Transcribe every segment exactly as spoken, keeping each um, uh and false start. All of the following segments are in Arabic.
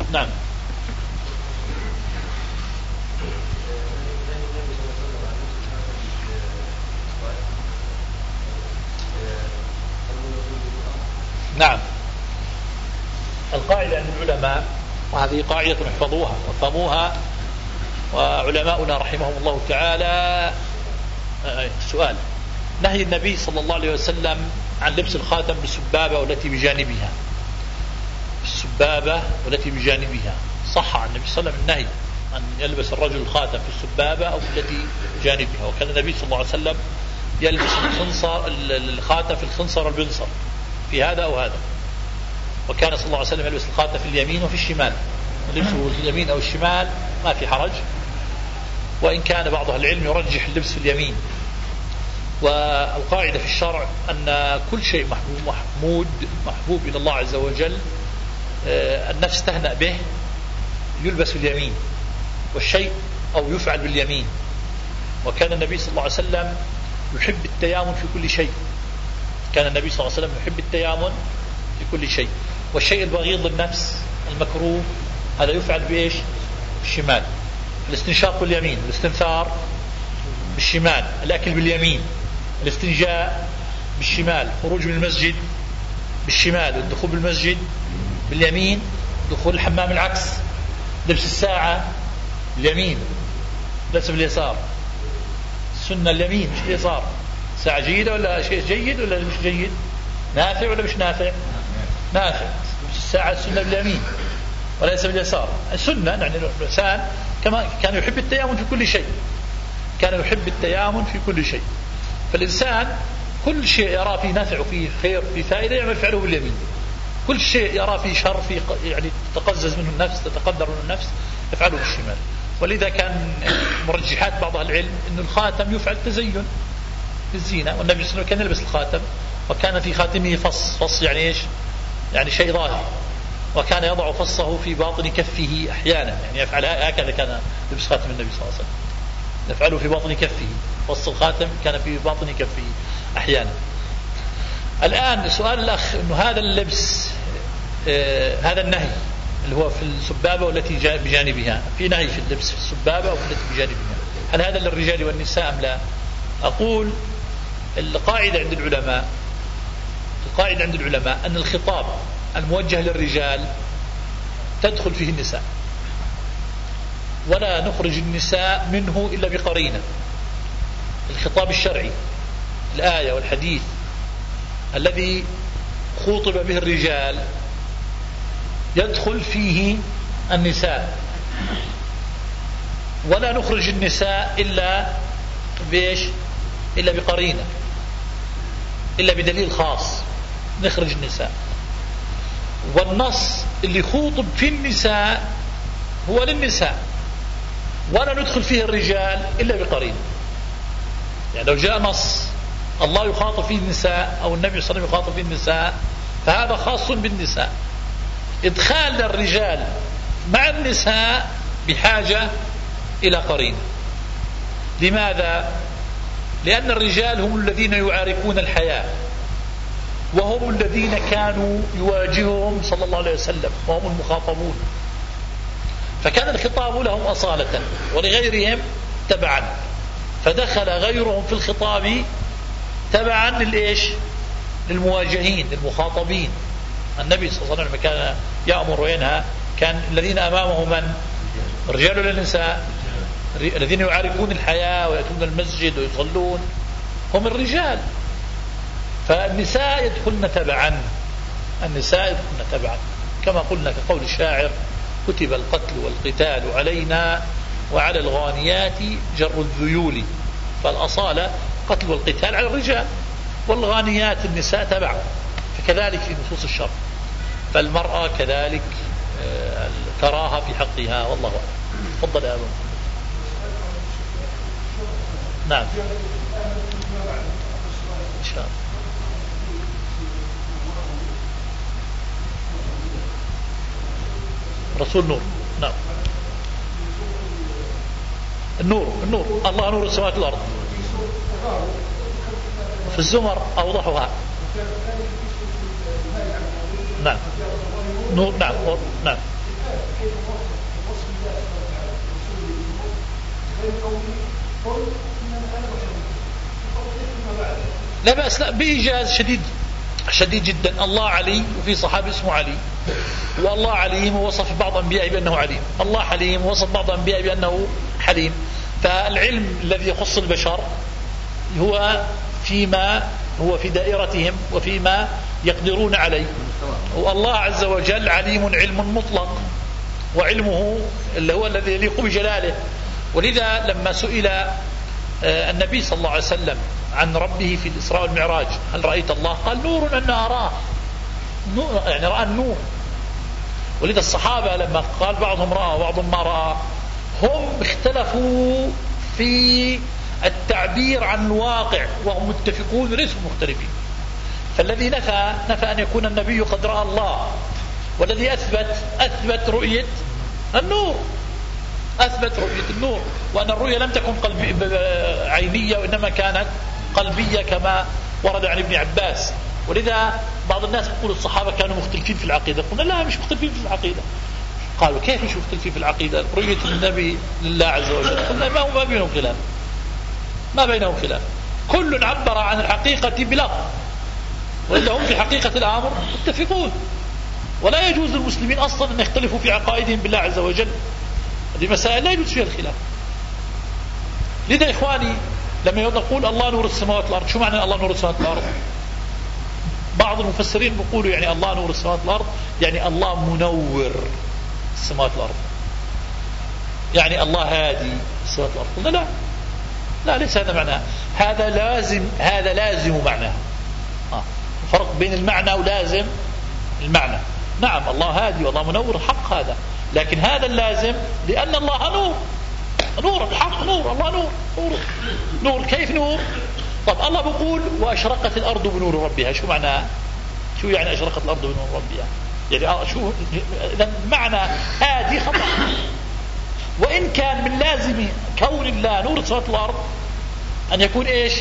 نعم. نعم. القاعدة عند العلماء، وهذه قاعدة احفظوها وفهموها، وعلماؤنا رحمهم الله تعالى، السؤال: نهي النبي صلى الله عليه وسلم عن لبس الخاتم بالسبابة والتي بجانبها، السبابة والتي بجانبها، صح عن النبي صلى الله عليه وسلم النهي أن يلبس الرجل الخاتم في السبابة أو التي جانبها. وكان النبي صلى الله عليه وسلم يلبس الخنصر الخاتم في الخنصر والبنصر، في هذا أو هذا. وكان صلى الله عليه وسلم يلبس الخاتم في اليمين وفي الشمال، لبسه في اليمين أو الشمال ما في حرج، وإن كان بعض أهل العلم يرجح اللبس في اليمين. والقاعدة في الشرع أن كل شيء محمود محبوب إلى الله عز وجل، النفس تهنأ به، يلبس في اليمين، والشيء أو يفعل باليمين. وكان النبي صلى الله عليه وسلم يحب التيامن في كل شيء، كان النبي صلى الله عليه وسلم يحب التيامن في كل شيء. والشيء البغيض للنفس المكروه هذا يفعل بإيش؟ بالشمال. الاستنشاق باليمين، الاستنثار بالشمال، الأكل باليمين، الاستنجاء بالشمال، خروج من المسجد بالشمال، الدخول بالمسجد باليمين، دخول الحمام العكس، لبس الساعة باليمين ليس باليسار، السنة اليمين مش اليسار. ساعة جيدة ولا شيء جيد ولا مش جيد؟ نافع ولا مش نافع؟ نافع. لبس الساعة السنة باليمين وليس باليسار، السنة. يعني الإنسان كما كان يحب التيامن في كل شيء، كان يحب التيامن في كل شيء. فالإنسان كل شيء يرى فيه نفع وفيه خير فيه فائدة يعمل فعله باليمين، كل شيء يرى فيه شر فيه يعني تتقزز منه النفس تتقدر منه النفس يفعله بالشمال. ولذا كان مرجحات بعض العلم أن الخاتم يفعل تزين للزينة، والنبي صلى الله عليه وسلم كان يلبس الخاتم وكان في خاتمه فص، فص يعني إيش؟ يعني شيء ظاهر. وكان يضع فصه في باطن كفه أحيانا، يعني يفعل هكذا، كان لبس خاتم النبي صلى الله عليه وسلم يفعله في باطن كفه، فص الخاتم كان في باطن كفه أحيانا. الآن سؤال الأخ أنه هذا اللبس آه هذا النهي اللي هو في السبابة والتي بجانبها، في نهي في اللبس في السبابة والتي بجانبها، هل هذا للرجال والنساء أم لا؟ أقول القاعدة عند العلماء القاعدة عند العلماء أن الخطاب الموجه للرجال تدخل فيه النساء، ولا نخرج النساء منه إلا بقرينة. الخطاب الشرعي، الآية والحديث الذي خوطب به الرجال يدخل فيه النساء، ولا نخرج النساء إلا بإيش؟ إلا بقرينة، إلا بدليل خاص نخرج النساء. والنص اللي خوطب في النساء هو للنساء، ولا ندخل فيه الرجال إلا بقرينة. يعني لو جاء نص الله يخاطب فيه النساء أو النبي صلى الله عليه وسلم يخاطب فيه النساء فهذا خاص بالنساء. إدخال الرجال مع النساء بحاجة إلى قرينة. لماذا؟ لأن الرجال هم الذين يعارفون الحياة، وهم الذين كانوا يواجههم صلى الله عليه وسلم، وهم المخاطبون، فكان الخطاب لهم أصالة ولغيرهم تبعا، فدخل غيرهم في الخطاب تبعا للإيش؟ للمواجهين للمخاطبين. النبي صلى الله عليه وسلم كان يأمر وينهى، كان الذين أمامه من؟ الرجال ولا النساء؟ الذين يعارفون الحياة ويأتون المسجد ويصلون هم الرجال، فالنساء يدخلن تبعا، النساء يدخلن تبعا كما قلنا كقول الشاعر: كتب القتل والقتال علينا وعلى الغانيات جر الذيول. فالأصالة قتل والقتال على الرجال، والغانيات النساء تبع. فكذلك في نصوص الشرع، فالمرأة كذلك تراها في حقها، والله أعلم. تفضل يا أبو. نعم إن شاء الله. رسول نور. نعم النور النور الله نور السماوات والأرض. في الزمر أوضحها. نعم نور. نعم نعم لا بأس، لا بإيجاز شديد شديد جدا. الله علي، وفي صحابي اسمه علي، والله عليم ووصف بعض أنبيائه بأنه عليم، الله حليم ووصف بعض أنبيائه بأنه حليم. فالعلم الذي يخص البشر هو فيما هو في دائرتهم وفيما يقدرون عليه، والله عز وجل عليم علم مطلق، وعلمه اللي هو الذي يليق بجلاله. ولذا لما سئل النبي صلى الله عليه وسلم عن ربه في الإسراء والمعراج هل رأيت الله؟ قال نور أنا أراه، نور يعني رأى النور. ولذا الصحابة لما قال بعضهم رأى وبعضهم ما رأى، هم اختلفوا في التعبير عن الواقع وهم متفقون وليسوا مختلفين. فالذي نفى نفى أن يكون النبي قد رأى الله، والذي أثبت أثبت رؤية النور، أثبت رؤية النور، وأن الرؤية لم تكن قلبي عينية وإنما كانت قلبية كما ورد عن ابن عباس. ولذا بعض الناس يقول الصحابة كانوا مختلفين في العقيدة، قلنا لا مش مختلفين في العقيدة. قالوا كيف مش مختلفين في العقيدة؟ رؤية النبي لله عز وجل. قلنا ما هو ما بينهم خلاف، ما بينهم خلاف، كل عبر عن الحقيقة بلفظ، وإلا هم في حقيقة الأمر متفقون. ولا يجوز للمسلمين أصلا أن يختلفوا في عقائدهم بالله عز وجل، هذه مسائل لا يجوز فيها الخلاف. لذا إخواني لما نقول الله نور السماوات والأرض، شو معنى الله نور السماوات والأرض؟ بعض المفسرين بيقولوا يعني الله نور السماوات والأرض يعني الله منور السماوات والأرض، يعني الله هادي السماوات والأرض. قلنا لا لا ليس هذا معناه، هذا لازم هذا لازم معناه. آه. فرق بين المعنى ولازم المعنى. نعم الله هادي والله منور حق هذا، لكن هذا اللازم لأن الله نور، نور الحق نور، الله نور نور, نور. كيف نور؟ طب الله بيقول وأشرقت الأرض بنور ربها، شو معناه؟ شو يعني أشرقت الأرض بنور ربها؟ يعني شو معنى هادي خطأ. وإن كان من لازم كون الله نور السماوات والأرض أن يكون إيش؟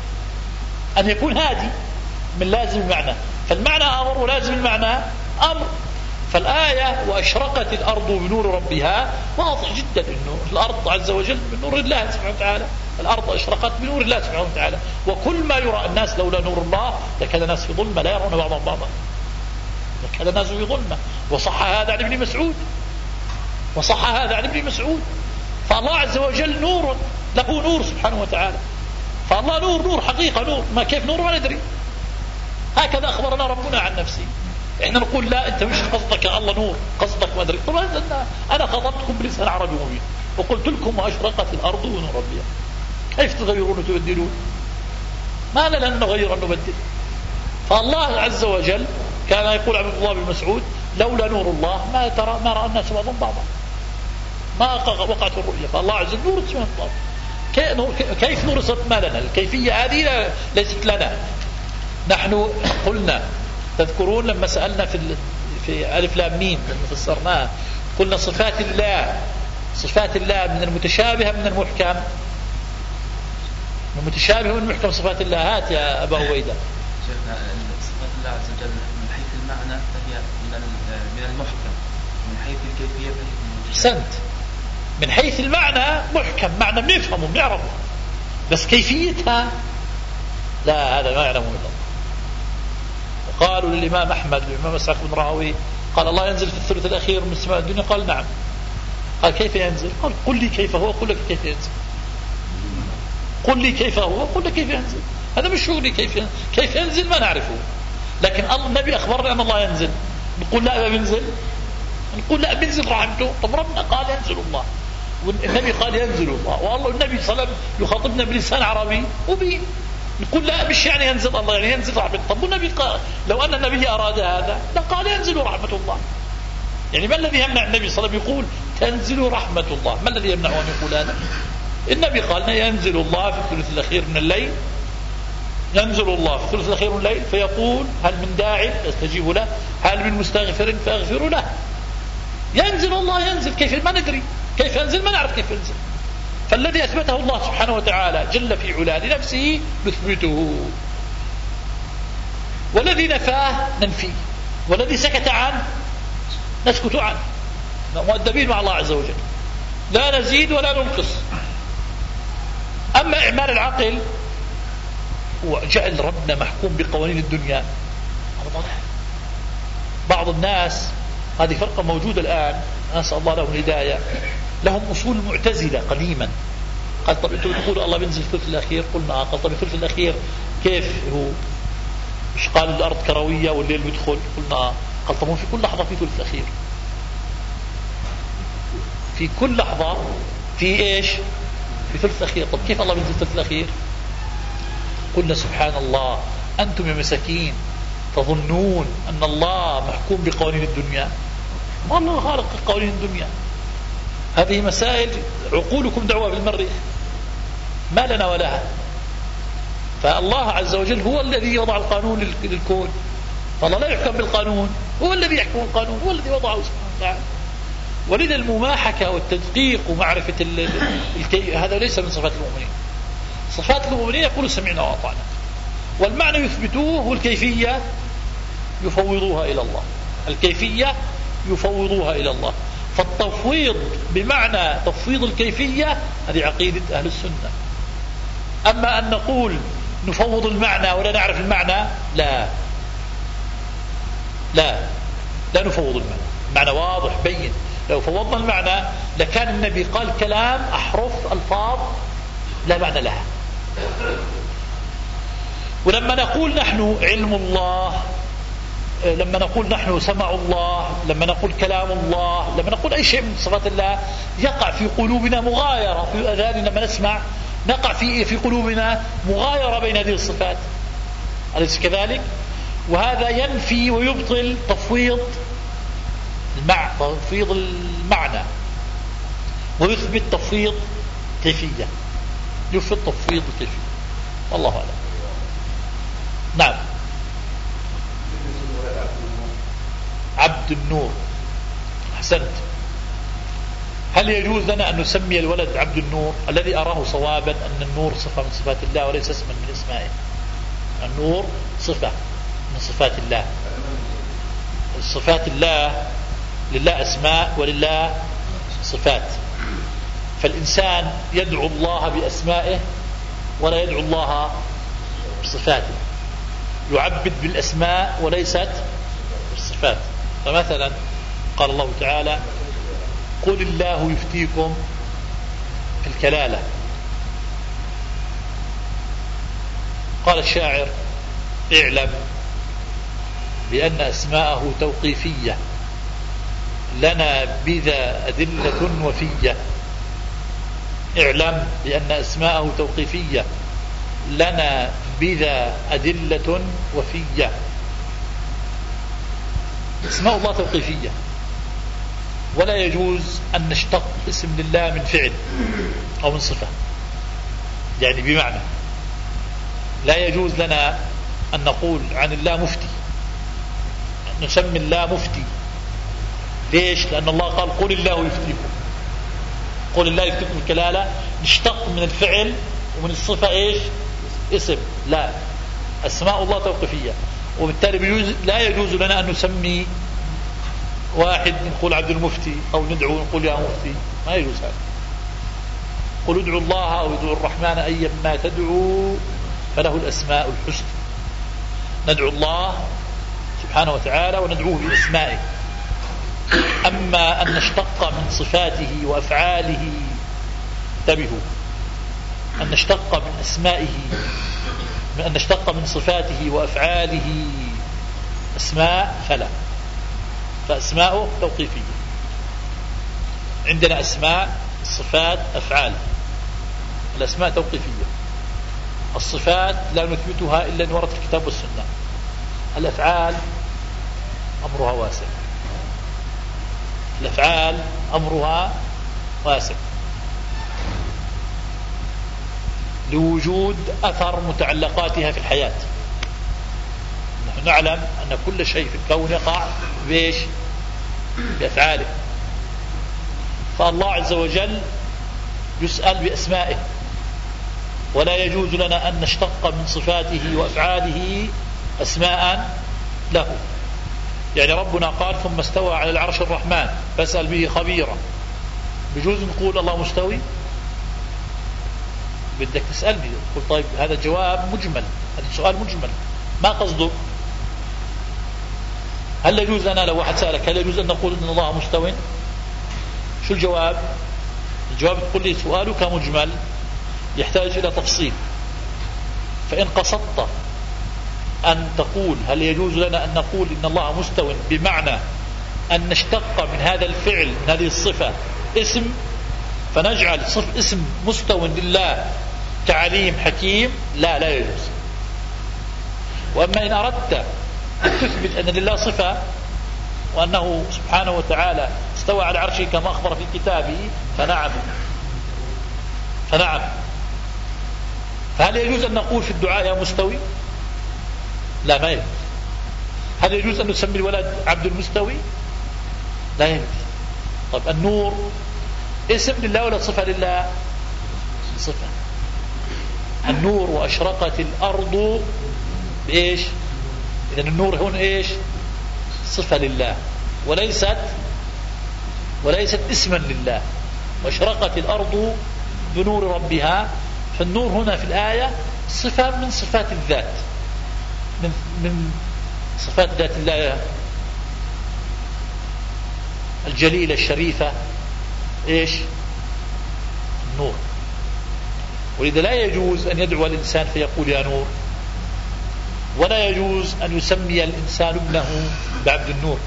أن يكون هادي، من لازم المعنى. فالمعنى أمر ولازم المعنى أمر. فالآية وأشرقت الأرض بنور ربها واضح جدا إنه الأرض عز وجل بنور الله سبحانه وتعالى، الأرض أشرقت بنور الله سبحانه وتعالى. وكل ما يرى الناس لولا نور الله لكان الناس في ظلمة لا يرون بعضهم بعضا، لكان الناس في ظلمة. وصح هذا عن ابن مسعود، وصح هذا عن ابن مسعود. فالله عز وجل نور، له نور سبحانه وتعالى. فالله نور نور حقيقة نور، ما كيف نور ما ندري. هكذا أخبرنا ربنا عن نفسه. احنا نقول لا انت مش قصدك يا الله نور، قصدك ما ادري. طبعا انا خاطبتكم بلسان عربي مبين وقلت لكم واشرقت الارض بنور ربها، كيف تغيرون وتبدلون؟ ما لنا ان نغير ان نبدل. فالله عز وجل كان يقول عبد الله بن مسعود لولا نور الله ما ترى ما راى الناس بعضهم بعضا، ما وقعت الرؤيا. فالله عز وجل نور السماوات والارض. كيف نور ما لنا الكيفيه هذه ليست لنا. نحن قلنا تذكرون لما سألنا في في ألف لام ميم لما فسرناها قلنا صفات الله صفات الله من المتشابه من المحكم، من المتشابه من المحكم صفات الله. هات يا أبا عبيدة. شيخنا صفات الله عز وجل من حيث المعنى فهي من من المحكم، من حيث الكيفية فهي من المتشابه. أحسنت. من حيث المعنى محكم، معنى بنفهمه بنعرفه، بس كيفيتها لا هذا ما يعلمه إلا الله. قالوا للإمام أحمد والإمام إسحاق بن راهويه قال الله ينزل في الثلث الأخير من السماء الدنيا. قال نعم. قال كيف ينزل؟ قال قل لي كيف هو، قل لك كيف ينزل. قل لي كيف هو، قل لك كيف ينزل. هذا مش شغلي كيف ينزل. كيف ينزل ما نعرفه، لكن النبي أخبرنا أن الله ينزل. نقول لا بينزل، نقول لا بينزل رحمته. طب ربنا قال ينزل الله، والنبي قال ينزل الله، والله النبي صلى الله عليه وسلم يخاطبنا بلسان عربي مبين. نقول لا مش يعني ينزل الله يعني ينزل رحمة. طب والنبي قال لو أن النبي أراد هذا لقال ينزل رحمة الله. يعني ما الذي يمنع النبي صلى الله عليه وسلم يقول تنزل رحمة الله؟ ما الذي يمنعه أن يقول هذا؟ النبي قال ينزل الله في الثلث الأخير من الليل، ينزل الله في الثلث الأخير من الليل فيقول هل من داع استجيب له، هل من مستغفر فاغفر له. ينزل الله ينزل، كيف ما ندري كيف ينزل، ما نعرف كيف ينزل. فالذي أثبته الله سبحانه وتعالى جل في علاه لنفسه نثبته، والذي نفاه ننفيه، والذي سكت عنه نسكت عنه. مؤدبين مع الله عز وجل، لا نزيد ولا ننقص. أما إعمال العقل وجعل ربنا محكوم بقوانين الدنيا، هذا ضلال. بعض الناس، هذه فرقة موجودة الآن، نسأل الله لهم الهداية، لهم أصول معتزلة قديما. قال طب أنتم بتقولوا الله بينزل في الثلث الأخير، قلنا قال طب الثلث الأخير كيف هو؟ مش قال الأرض كروية والليل بيدخل؟ قلنا قال طب في كل لحظة في ثلث أخير، في كل لحظة في إيش؟ في ثلث أخير. طب كيف الله بينزل في الثلث الأخير؟ قلنا سبحان الله، أنتم يا مساكين تظنون أن الله محكوم بقوانين الدنيا، والله خالق قوانين الدنيا. هذه مسائل عقولكم دعوة بالمريخ، ما لنا ولها. فالله عز وجل هو الذي وضع القانون للكون، فالله لا يحكم بالقانون، هو الذي يحكم القانون، هو الذي وضعه سبحانه وتعالى. ولذا المماحكة والتدقيق ومعرفة ال... الكي... هذا ليس من صفات المؤمنين. صفات المؤمنين يقولوا سمعنا وأطعنا، والمعنى يثبتوه، والكيفية يفوضوها إلى الله. الكيفية يفوضوها إلى الله. فالتفويض بمعنى تفويض الكيفية هذه عقيدة أهل السنة. أما أن نقول نفوض المعنى ولا نعرف المعنى، لا لا لا نفوض المعنى، المعنى واضح بين. لو فوضنا المعنى لكان النبي قال كلام أحرف ألفاظ لا معنى لها. ولما نقول نحن علم الله، لما نقول نحن سمع الله، لما نقول كلام الله، لما نقول أي شيء من صفات الله، يقع في قلوبنا مغايرة، في أذاننا لما نسمع نقع في في قلوبنا مغايرة بين هذه الصفات، أليس كذلك؟ وهذا ينفي ويبطل تفويض المعنى، تفويض المعنى، ويثبت تفويض كيفية، يثبت تفويض الكيفية. والله أعلم. نعم. عبد النور، أحسنت. هل يجوز لنا أن نسمي الولد عبد النور؟ الذي أراه صوابا أن النور صفة من صفات الله وليس اسما من اسمائه. النور صفة من صفات الله. صفات الله، لله أسماء ولله صفات. فالإنسان يدعو الله بأسمائه ولا يدعو الله بصفاته، يعبد بالأسماء وليست بالصفات. فمثلا قال الله تعالى قل الله يفتيكم في الكلالة. قال الشاعر اعلم بأن أسماءه توقيفية لنا بذا أدلة وفية. اعلم بأن أسماءه توقيفية لنا بذا أدلة وفية. اسماء الله توقيفية، ولا يجوز أن نشتق اسم لله من فعل أو من صفة. يعني بمعنى لا يجوز لنا أن نقول عن الله مفتي، نسمي الله مفتي. ليش؟ لأن الله قال قل الله يفتيكم، قل الله يفتيكم الكلالة، نشتق من الفعل ومن الصفة إيش؟ اسم. لا، أسماء الله توقيفية، وبالتالي بيجوز لا يجوز لنا أن نسمي واحد نقول عبد المفتي أو ندعو نقول يا مفتي، ما يجوز هذا. قل ادعوا الله أو ادعوا الرحمن أيما تدعوا فله الأسماء الحسنى. ندعو الله سبحانه وتعالى وندعوه بأسمائه. أما أن نشتق من صفاته وأفعاله، انتبهوا، أن نشتق من أسمائه، أن نشتق من صفاته وأفعاله أسماء، فلا. فأسماؤه توقيفية. عندنا أسماء، صفات، أفعال. الأسماء توقيفية، الصفات لا نثبتها إلا أن ورد الكتاب والسنة. الأفعال أمرها واسع، الأفعال أمرها واسع لوجود أثر متعلقاتها في الحياة. نحن نعلم أن كل شيء في الكون يقع بإيش؟ بأفعاله. فالله عز وجل يسأل بأسمائه، ولا يجوز لنا أن نشتق من صفاته وأفعاله أسماء له. يعني ربنا قال ثم استوى على العرش الرحمن فاسأل به خبيرا، بجوز نقول الله مستوي؟ بدك تسألني قل طيب هذا جواب مجمل، هذا سؤال مجمل ما قصده. هل يجوز لنا لو واحد سألك هل يجوز أن نقول أن الله مستوي؟ شو الجواب؟ الجواب تقول لي سؤالك مجمل يحتاج إلى تفصيل، فإن قصدت أن تقول هل يجوز لنا أن نقول إن الله مستو بمعنى أن نشتق من هذا الفعل من هذه الصفة اسم فنجعل صف اسم مستو لله تعليم حكيم، لا لا يجوز. وأما إن أردت أن تثبت أن لله صفة وأنه سبحانه وتعالى استوى على عرشه كما أخبر في كتابه فنعم فنعم فهل يجوز أن نقول في الدعاء يا مستوي؟ لا ما يجوز. هل يجوز أن نسمي الولد عبد المستوي؟ لا يجوز. طيب النور اسم لله ولا صفة لله؟ صفة. النور وأشرقت الأرض بإيش؟ إذن النور هون إيش؟ صفة لله وليست وليست اسما لله. وأشرقت الأرض بنور ربها، فالنور هنا في الآية صفة من صفات الذات، من من صفات ذات الله الجليلة الشريفة إيش؟ النور. ولذا لا يجوز أن يدعو الإنسان فيقول يا نور، ولا يجوز أن يسمي الإنسان ابنه بعبد النور،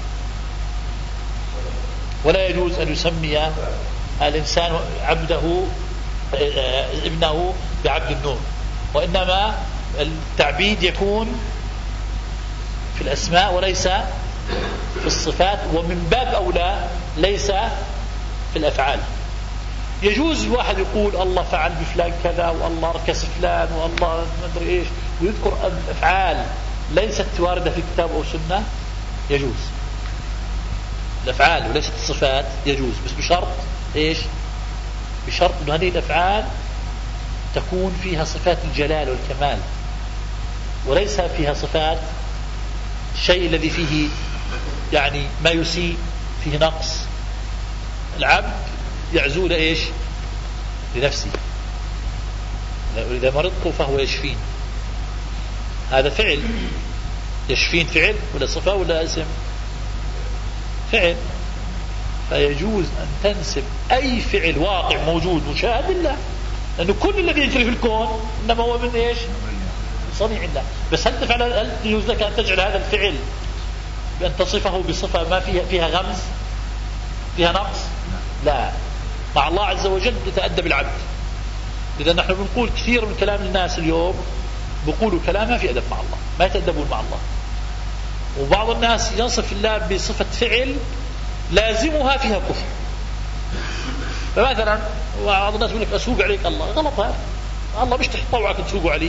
ولا يجوز أن يسمي الإنسان عبده ابنه بعبد النور. وإنما التعبيد يكون في الأسماء وليس في الصفات، ومن باب أولى ليس في الأفعال. يجوز الواحد يقول الله فعل بفلان كذا والله ركس فلان والله ما أدري إيش ويذكر الأفعال ليست واردة في كتاب أو سنة، يجوز الأفعال وليست الصفات يجوز، بس بشرط إيش؟ بشرط أن هذه الأفعال تكون فيها صفات الجلال والكمال وليس فيها صفات الشيء الذي فيه يعني ما يسيء، فيه نقص. العبد يعزو لإيش؟ لنفسه. إذا مرضت فهو يشفين، هذا فعل. يشفين فعل ولا صفة ولا اسم؟ فعل. فيجوز أن تنسب أي فعل واقع موجود مشاهد لله، لأنه كل الذي يجري في الكون إنما هو من إيش؟ صنيع الله. بس هل تفعل هل يجوز لك أن تجعل هذا الفعل بأن تصفه بصفة ما فيها فيها غمز فيها نقص؟ لا. مع الله عز وجل يتأدب العبد. إذا نحن بنقول كثير من كلام الناس اليوم بيقولوا كلام ما في أدب مع الله، ما يتأدبون مع الله. وبعض الناس ينصف الله بصفة فعل لازمها فيها كفر. فمثلا بعض الناس يقول لك أسوق عليك الله، غلط هذا. الله مش تطوعك تسوقوا عليه،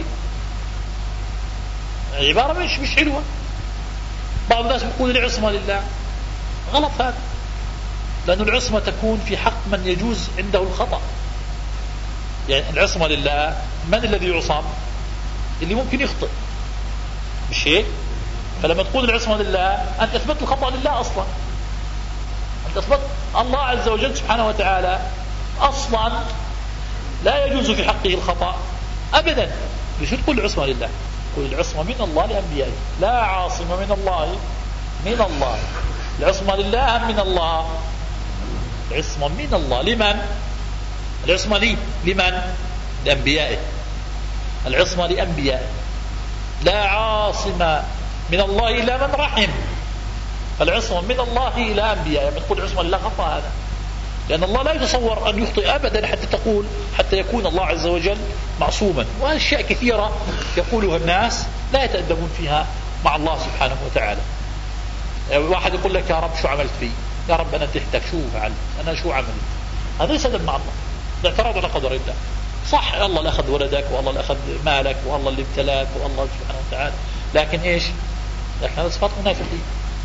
عبارة مش مش حلوة. بعض الناس يقول العصمة لله، غلط هذا، لأن العصمة تكون في حق من يجوز عنده الخطأ. يعني العصمة لله، من الذي يعصم؟ اللي ممكن يخطئ، مش هيك؟ فلما تقول العصمة لله أنت أثبت الخطأ لله أصلا، أنت أثبت الله عز وجل سبحانه وتعالى أصلا لا يجوز في حقه الخطأ أبدا. ليش تقول العصمة لله؟ تقول العصمة من الله لأنبيائه، لا عاصم من الله من الله. العصمة لله أم من الله؟ العصمة من الله. لمن؟ العصمة لي لمن؟ لأنبيائه. العصمة لأنبيائه، لا عاصم من الله إلا من رحم. العصمة من الله إلى أنبيائه. لما تقول عصمة لله خطأ هذا، لأن الله لا يتصور أن يخطئ أبدا حتى تقول حتى يكون الله عز وجل معصوما. وأشياء كثيرة يقولها الناس لا يتأدبون فيها مع الله سبحانه وتعالى. واحد يقول لك يا رب شو عملت فيه؟ يا رب أنا تحتك شو فعلت؟ أنا شو عملت؟ هذا ليس أدب مع الله، الاعتراض على قدر الله. صح الله اللي أخذ ولدك والله اللي أخذ مالك والله اللي ابتلاك والله سبحانه وتعالى، لكن إيش؟ لكن هذا صفات منافقين.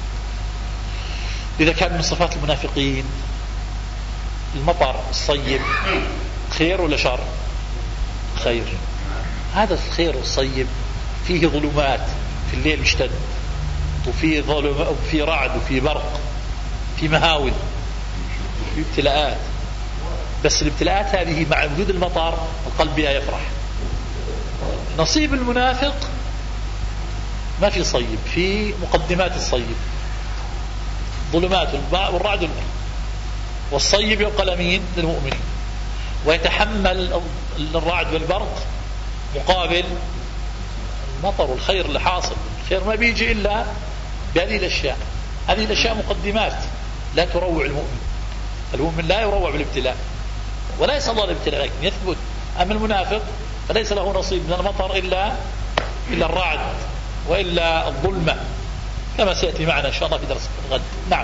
إذا كان من صفات المنافقين المطر الصيب خير ولا شر؟ خير. هذا الخير الصيب فيه ظلمات في الليل مشتد، وفي ظلم وفي رعد وفي برق، في مهاول، في ابتلاءات. بس الابتلاءات هذه مع وجود المطر القلب بها يفرح. نصيب المنافق ما في صيب، في مقدمات الصيب، ظلمات والرعد والبرق، والصيب يبقى لمين؟ للمؤمنين، ويتحمل الرعد والبرق مقابل المطر والخير اللي حاصل. الخير ما بيجي إلا بهذه الأشياء. هذه الأشياء مقدمات لا تروع المؤمن. المؤمن لا يروع بالابتلاء ولا يسأل الله الابتلاء، لكن يثبت. أما المنافق فليس له نصيب من المطر إلا إلا الرعد وإلا الظلمة، كما سيأتي معنا إن شاء الله في درس الغد. نعم.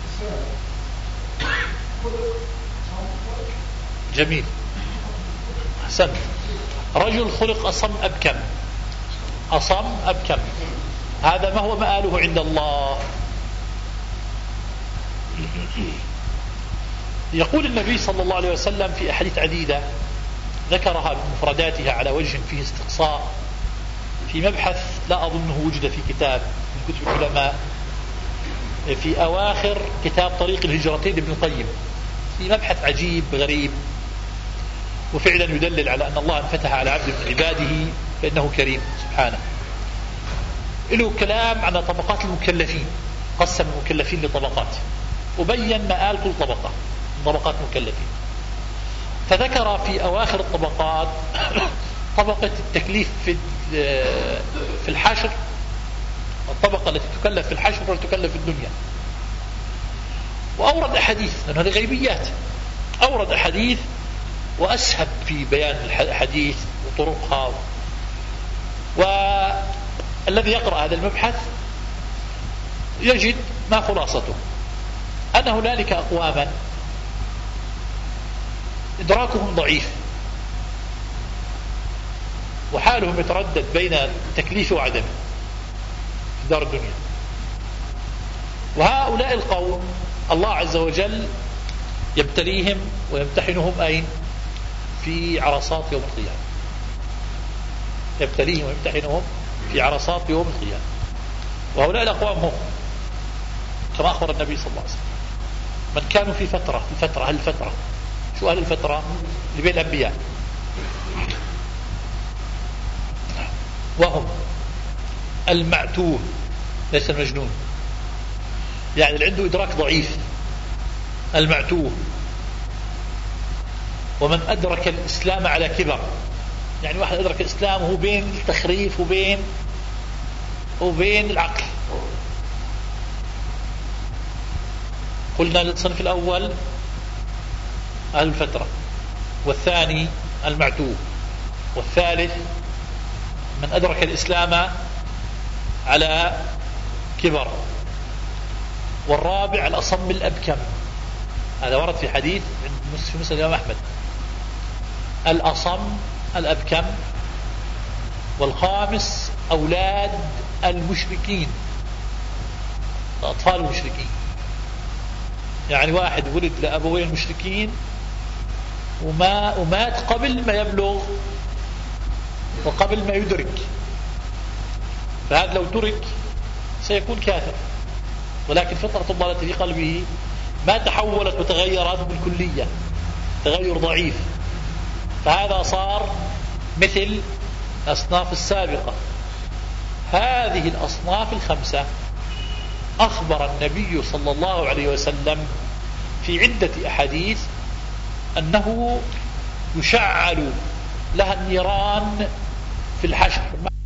جميل، أحسنت. رجل خلق أصم أبكم، أصم أبكم، هذا ما هو مآله عند الله؟ يقول النبي صلى الله عليه وسلم في أحاديث عديدة ذكرها بمفرداتها على وجه فيه استقصاء، في مبحث لا أظنه وجد في كتاب من كتب العلماء، في أواخر كتاب طريق الهجرتين ابن القيم، في مبحث عجيب غريب، وفعلا يدلل على أن الله انفتح على عبد من عباده فإنه كريم سبحانه. له كلام عن طبقات المكلفين، قسم المكلفين لطبقات وبين مآل كل طبقة من طبقات المكلفين. فذكر في أواخر الطبقات طبقة التكليف في في الحشر، الطبقة التي تكلف في الحشر ولا تكلف في الدنيا. وأورد أحاديث، لأن هذه غيبيات، أورد أحاديث وأسهب في بيان الحديث وطرقها. والذي يقرأ هذا المبحث يجد ما خلاصته، أن هنالك أقواما إدراكهم ضعيف وحالهم يتردد بين التكليف وعدمه في دار الدنيا. وهؤلاء القوم الله عز وجل يبتليهم ويمتحنهم أين؟ في عرصات يوم القيامة. يبتليهم ويمتحنهم في عرصات يوم القيامة. وهؤلاء الأقوام هم كما أخبر النبي صلى الله عليه وسلم من كانوا في فترة الفترة هل الفترة شو أهل الفترة اللي بين الأنبياء، وهم المعتوه ليس المجنون، يعني اللي عنده إدراك ضعيف، المعتوه. ومن أدرك الإسلام على كبر، يعني واحد أدرك الإسلام وهو بين التخريف وبين وبين العقل. قلنا للصنف الأول أهل الفترة، والثاني المعتوه، والثالث من أدرك الإسلام على كبر، والرابع الأصم الأبكم. هذا ورد في حديث في مسند الإمام أحمد، الأصم الأبكم. والخامس أولاد المشركين، أطفال المشركين، يعني واحد ولد لأبوين مشركين وما ومات قبل ما يبلغ وقبل ما يدرك، فهذا لو ترك سيكون كافر، ولكن فطرة الله التي في قلبه ما تحولت وتغيرت بالكلية، تغير ضعيف، فهذا صار مثل الأصناف السابقة. هذه الأصناف الخمسة أخبر النبي صلى الله عليه وسلم في عدة أحاديث أنه يشعل لها النيران في الحشر.